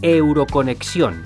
Euroconexión.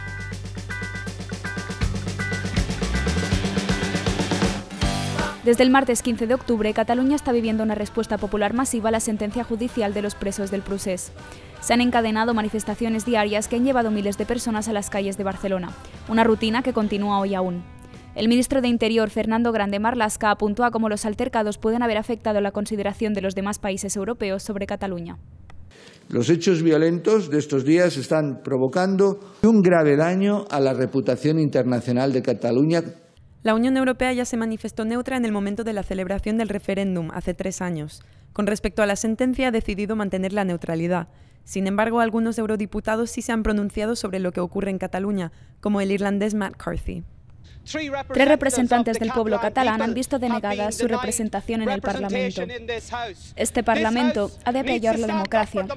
Desde el martes 15 de octubre, Cataluña está viviendo una respuesta popular masiva a la sentencia judicial de los presos del Procés. Se han encadenado manifestaciones diarias que han llevado miles de personas a las calles de Barcelona, una rutina que continúa hoy aún. El ministro de Interior, Fernando Grande Marlaska, apuntó a cómo los altercados pueden haber afectado la consideración de los demás países europeos sobre Cataluña. Los hechos violentos de estos días están provocando un grave daño a la reputación internacional de Cataluña. La Unión Europea ya se manifestó neutra en el momento de la celebración del referéndum, hace 3 años. Con respecto a la sentencia, ha decidido mantener la neutralidad. Sin embargo, algunos eurodiputados sí se han pronunciado sobre lo que ocurre en Cataluña, como el irlandés Matt Carthy. 3 representantes del pueblo catalán han visto denegada su representación en el Parlamento. Este Parlamento ha de apoyar la democracia,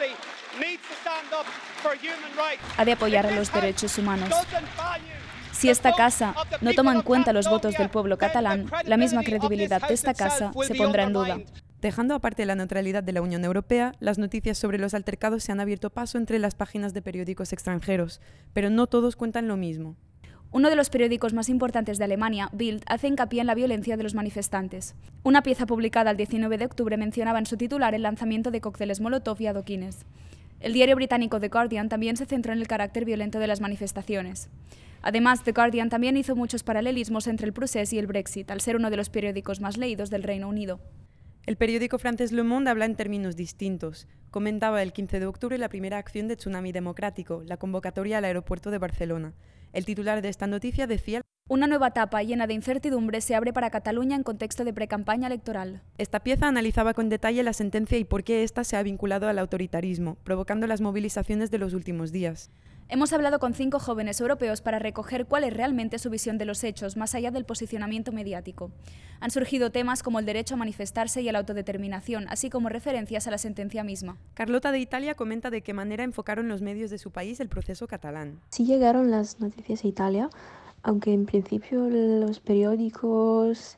ha de apoyar a los derechos humanos. Si esta casa no toma en cuenta los votos del pueblo catalán, la misma credibilidad de esta casa se pondrá en duda. Dejando aparte la neutralidad de la Unión Europea, las noticias sobre los altercados se han abierto paso entre las páginas de periódicos extranjeros, pero no todos cuentan lo mismo. Uno de los periódicos más importantes de Alemania, Bild, hace hincapié en la violencia de los manifestantes. Una pieza publicada el 19 de octubre mencionaba en su titular el lanzamiento de cócteles Molotov y adoquines. El diario británico The Guardian también se centró en el carácter violento de las manifestaciones. Además, The Guardian también hizo muchos paralelismos entre el Procés y el Brexit, al ser uno de los periódicos más leídos del Reino Unido. El periódico francés Le Monde habla en términos distintos. Comentaba el 15 de octubre la primera acción de Tsunami Democrático, la convocatoria al aeropuerto de Barcelona. El titular de esta noticia decía: una nueva etapa llena de incertidumbre se abre para Cataluña en contexto de precampaña electoral. Esta pieza analizaba con detalle la sentencia y por qué ésta se ha vinculado al autoritarismo, provocando las movilizaciones de los últimos días. Hemos hablado con 5 jóvenes europeos para recoger cuál es realmente su visión de los hechos, más allá del posicionamiento mediático. Han surgido temas como el derecho a manifestarse y a la autodeterminación, así como referencias a la sentencia misma. Carlota de Italia comenta de qué manera enfocaron los medios de su país el proceso catalán. Sí llegaron las noticias a Italia, aunque en principio los periódicos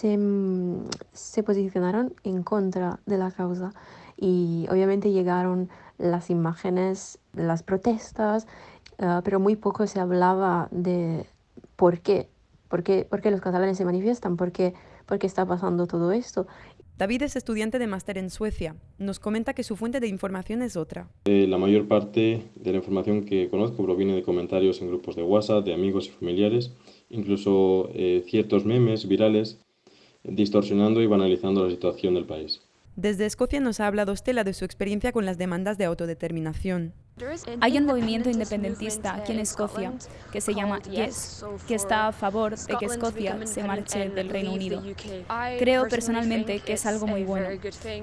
se posicionaron en contra de la causa y obviamente llegaron las imágenes de las protestas, pero muy poco se hablaba de por qué los catalanes se manifiestan, por qué está pasando todo esto. David es estudiante de máster en Suecia. Nos comenta que su fuente de información es otra. La mayor parte de la información que conozco proviene de comentarios en grupos de WhatsApp, de amigos y familiares, incluso ciertos memes virales, distorsionando y banalizando la situación del país. Desde Escocia nos ha hablado Stella de su experiencia con las demandas de autodeterminación. Hay un movimiento independentista aquí en Escocia que se llama Yes, que está a favor de que Escocia se marche del Reino Unido. Creo personalmente que es algo muy bueno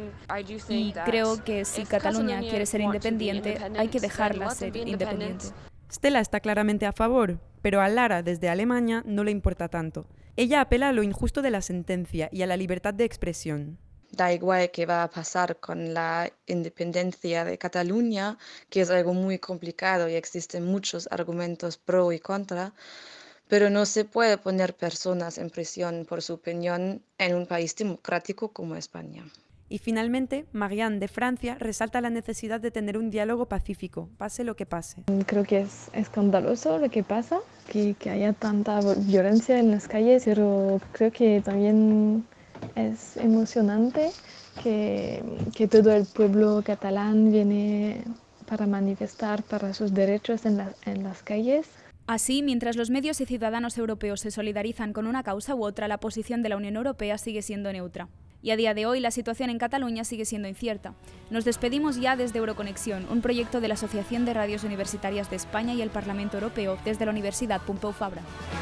y creo que si Cataluña quiere ser independiente, hay que dejarla ser independiente. Stella está claramente a favor, pero a Lara, desde Alemania, no le importa tanto. Ella apela a lo injusto de la sentencia y a la libertad de expresión. Da igual qué va a pasar con la independencia de Cataluña, que es algo muy complicado y existen muchos argumentos pro y contra, pero no se puede poner personas en prisión por su opinión en un país democrático como España. Y finalmente, Marianne, de Francia, resalta la necesidad de tener un diálogo pacífico, pase lo que pase. Creo que es escandaloso lo que pasa, que haya tanta violencia en las calles, pero creo que también es emocionante que todo el pueblo catalán viene para manifestar para sus derechos en las calles. Así, mientras los medios y ciudadanos europeos se solidarizan con una causa u otra, la posición de la Unión Europea sigue siendo neutra. Y a día de hoy la situación en Cataluña sigue siendo incierta. Nos despedimos ya desde Euroconexión, un proyecto de la Asociación de Radios Universitarias de España y el Parlamento Europeo desde la Universidad Pompeu Fabra.